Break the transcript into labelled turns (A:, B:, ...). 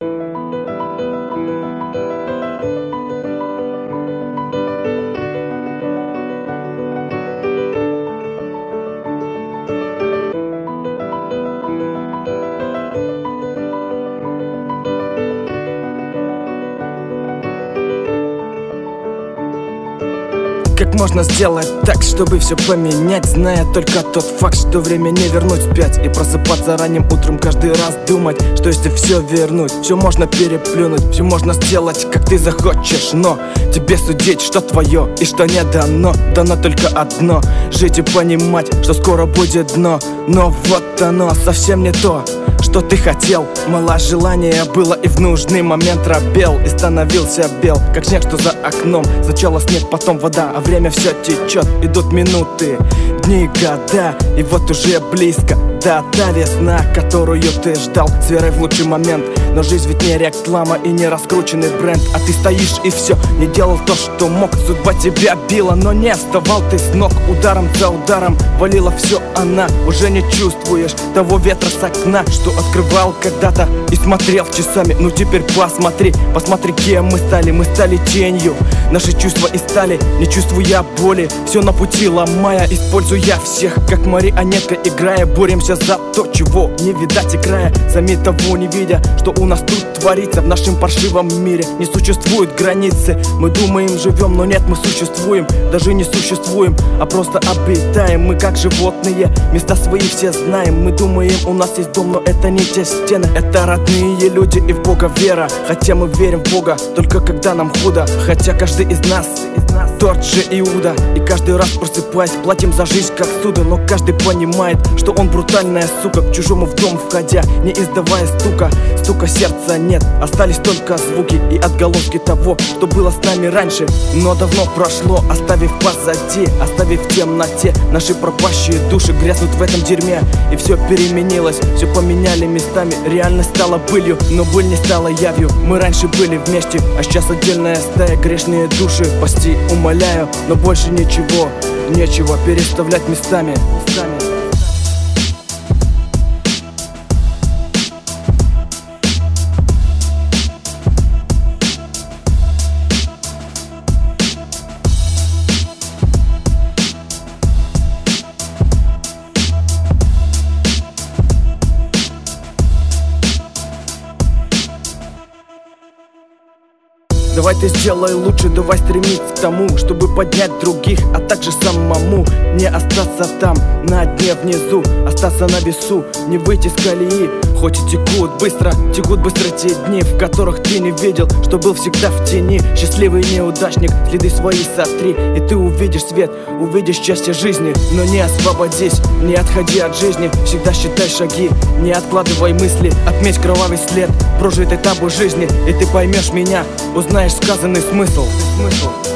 A: Как можно сделать так, чтобы все поменять, зная только тот факт, что время не вернуть вспять. И просыпаться ранним утром каждый раз думать, что если все вернуть, все можно переплюнуть, все можно сделать, как ты захочешь. Но тебе судить, что твое и что не дано. Дано только одно — жить и понимать, что скоро будет дно. Но вот оно совсем не то, что ты хотел. Мало желания было, и в нужный момент робел, и становился бел, как снег, что за окном. Сначала снег, потом вода, а время все течет. Идут минуты, дни, года, и вот уже близко та весна, которую ты ждал с верой в лучший момент. Но жизнь ведь не реклама и не раскрученный бренд, а ты стоишь и все, не делал то, что мог. Судьба тебя била, но не вставал ты с ног. Ударом за ударом валила все она. Уже не чувствуешь того ветра с окна, что открывал когда-то и смотрел часами. Ну теперь посмотри, посмотри, кем мы стали тенью. Наши чувства и стали, не чувствуя боли, все на пути ломая, используя всех как марионетка, играя. Боремся за то, чего не видать и края, сами того не видя, что у нас тут творится в нашем паршивом мире. Не существует границы, мы думаем, живем, но нет, мы существуем. Даже не существуем, а просто обитаем. Мы как животные, места свои все знаем. Мы думаем, у нас есть дом, но это не те стены. Это родные люди и в Бога вера. Хотя мы верим в Бога только когда нам худо. Хотя каждый из нас тот же Иуда, и каждый раз просыпаясь платим за жизнь как суда. Но каждый понимает, что он брутальная сука, к чужому в дом входя, не издавая стука. Стука сердца нет, остались только звуки и отголоски того, что было с нами раньше, но давно прошло, оставив позади, оставив в темноте. Наши пропащие души грязнут в этом дерьме, и все переменилось, все поменяли местами. Реальность стала былью, но быль не стала явью. Мы раньше были вместе, а сейчас отдельная стая. Грешные души пасти умоляю, но больше ничего, нечего переставлять местами. Давай ты сделай лучше, давай стремиться к тому, чтобы поднять других, а также самому не остаться там, на дне внизу, остаться на весу, не выйти с колеи. Хоть и текут быстро те дни, в которых ты не видел, что был всегда в тени. Счастливый неудачник, следы свои сотри, и ты увидишь свет, увидишь счастье жизни. Но не освободись, не отходи от жизни, всегда считай шаги, не откладывай мысли. Отметь кровавый след прожитой тобой жизни, и ты поймешь меня, узнаешь сказанный смысл.